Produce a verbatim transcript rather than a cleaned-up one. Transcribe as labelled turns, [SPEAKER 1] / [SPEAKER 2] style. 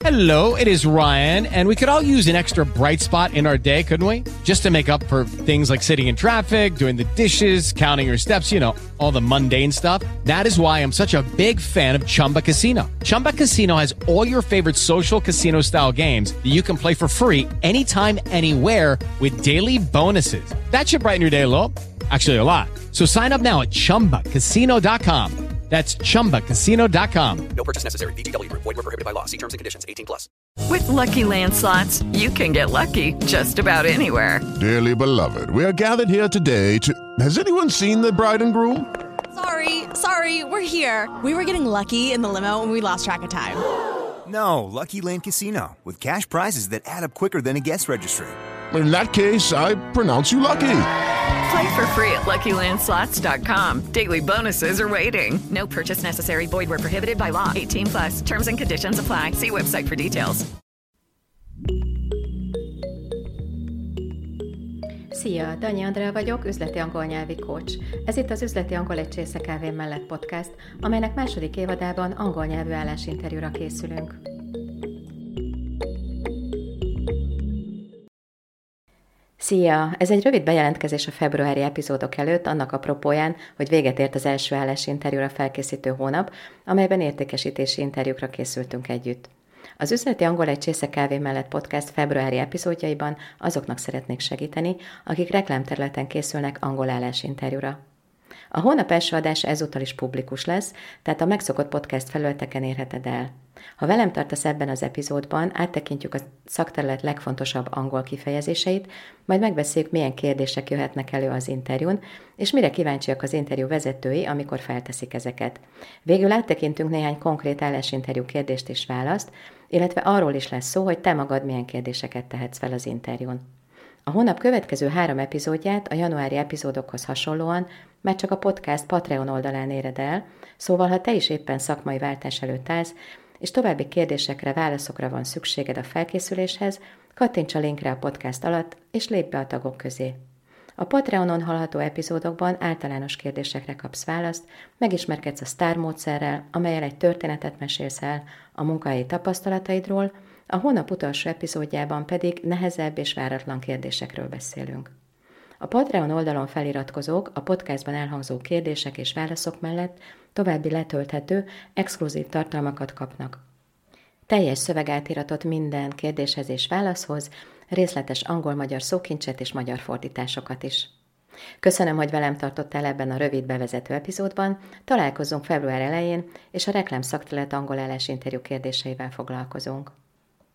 [SPEAKER 1] Hello, it is Ryan, and we could all use an extra bright spot in our day, couldn't we? Just to make up for things like sitting in traffic, doing the dishes, counting your steps, you know, all the mundane stuff. That is why I'm such a big fan of Chumba Casino. Chumba Casino has all your favorite social casino-style games that you can play for free anytime, anywhere with daily bonuses. That should brighten your day a little. Actually, a lot. So sign up now at chumba casino dot com. That's chumba casino dot com.
[SPEAKER 2] No purchase necessary. V G W Group. Void where prohibited by law. See terms and conditions. eighteen plus.
[SPEAKER 3] With Lucky Land Slots, you can get lucky just about anywhere.
[SPEAKER 4] Dearly beloved, we are gathered here today to... Has anyone seen the bride and groom?
[SPEAKER 5] Sorry, sorry, we're here. We were getting lucky in the limo and we lost track of time.
[SPEAKER 6] No, Lucky Land Casino. With cash prizes that add up quicker than a guest registry.
[SPEAKER 4] In that case, I pronounce you lucky.
[SPEAKER 3] Play for free at lucky land slots dot com. Daily bonuses are waiting. No purchase necessary. Void where prohibited by law. eighteen plus. Terms and conditions apply. See website for details.
[SPEAKER 7] Szia, Danyi Andrea vagyok, üzleti angol nyelvi coach. Ez itt az Üzleti Angol egy csésze kávé mellett podcast, amelynek második évadában angol nyelvű állásinterjúra készülünk. Szia! Ez egy rövid bejelentkezés a februári epizódok előtt, annak apropóján, hogy véget ért az első állásinterjúra felkészítő hónap, amelyben értékesítési interjúkra készültünk együtt. Az Üzleti Angol egy csésze kávé mellett podcast februári epizódjaiban azoknak szeretnék segíteni, akik reklámterületen készülnek angol állásinterjúra. A hónap első adása ezúttal is publikus lesz, tehát a megszokott podcast felületeken érheted el. Ha velem tartasz ebben az epizódban, áttekintjük a szakterület legfontosabb angol kifejezéseit, majd megbeszéljük, milyen kérdések jöhetnek elő az interjún, és mire kíváncsiak az interjú vezetői, amikor felteszik ezeket. Végül áttekintünk néhány konkrét állásinterjú kérdést és választ, illetve arról is lesz szó, hogy te magad milyen kérdéseket tehetsz fel az interjún. A hónap következő három epizódját a januári epizódokhoz hasonlóan már csak a podcast Patreon oldalán éred el, szóval ha te is éppen szakmai váltás előtt állsz, és további kérdésekre, válaszokra van szükséged a felkészüléshez, kattints a linkre a podcast alatt, és lépj be a tagok közé. A Patreonon hallható epizódokban általános kérdésekre kapsz választ, megismerkedsz a sztár módszerrel, amellyel egy történetet mesélsz el a munkahelyi tapasztalataidról, a hónap utolsó epizódjában pedig nehezebb és váratlan kérdésekről beszélünk. A Patreon oldalon feliratkozók a podcastban elhangzó kérdések és válaszok mellett további letölthető, exkluzív tartalmakat kapnak. Teljes szövegátiratot minden kérdéshez és válaszhoz, részletes angol-magyar szókincset és magyar fordításokat is. Köszönöm, hogy velem tartottál ebben a rövid bevezető epizódban, találkozunk február elején, és a reklám szakterület angol állásinterjú kérdéseivel foglalkozunk.